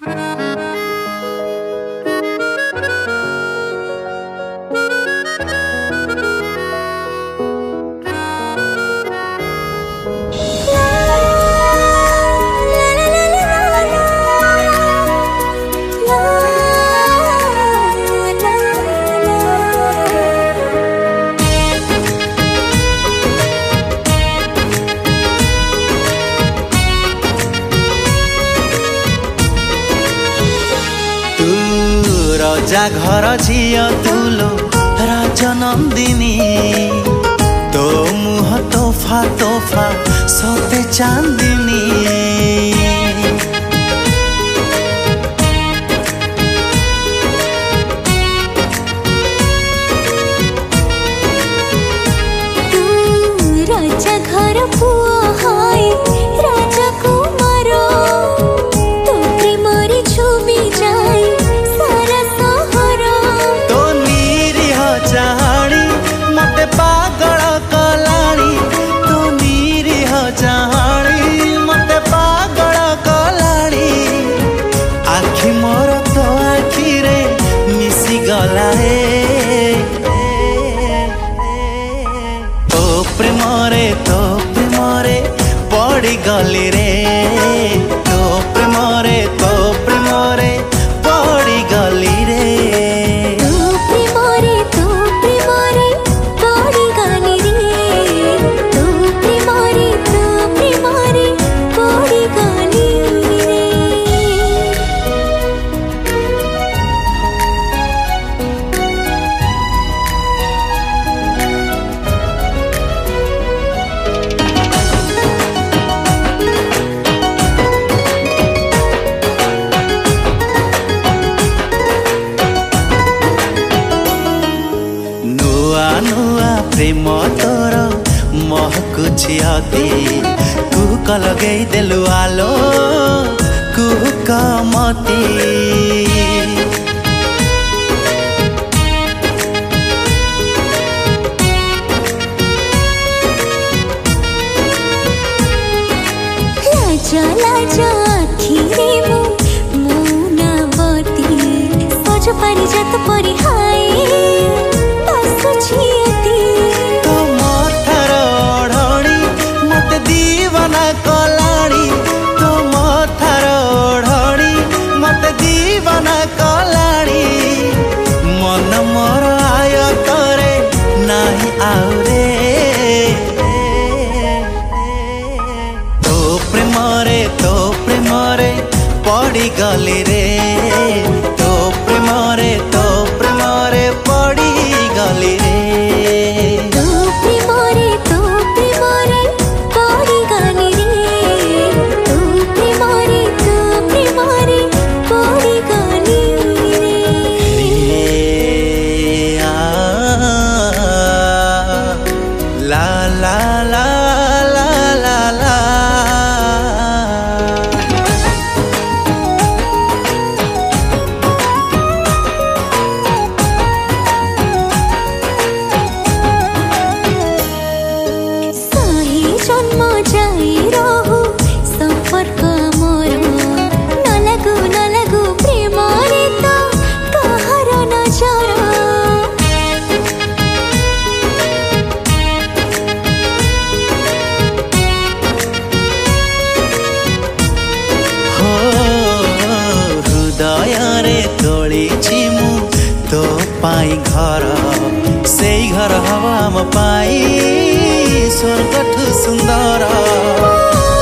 राजा घर झिया तुलो राजनंदिनी तो मुह तोफा तोफा सोते चांदिनी राजा घर पुआ हाय राजा कुमार तो प्रेमरी छुबी जाए सारा सहर तो निरीह चाहाणी मते पागल कलाणी तो निरीह चाहाणी मते पागल कलाणी आखि मोर तो आखि रे मिसी गला रे तो प्रेमरे पड़ी गली रे तो प्रेमरे पड़ी गली रे तो प्रेमरे पड़ी गली रे तो प्रेमरे पड़ी गली रे। नुआ प्रेम तोर महकुछि अति कुहक लगई देलु आलो कुहक मती लाजा आखिरे मुनावती सज पारी जात परी हाय बसुछियती तो मथर ओढ़णी मते दीवाना कलाणी तो मथर ओढ़णी मते दीवाना कलाणी मन मोर आय करे नाही आउरे प्रेमरे पड़ी गली रे तो प्रेमरे पड़ी गली रे तो प्रेमरे पड़ी गली रे तो प्रेमरे पड़ी गली रे ला ला ला जन्म जाई रहु संपर्क मोर न लगु प्रेम रे तो कहार नजर हो हृदय रे तोळीछि मु तो पाई घर से घर हवा म पाई स्वर्गठु सुंदर।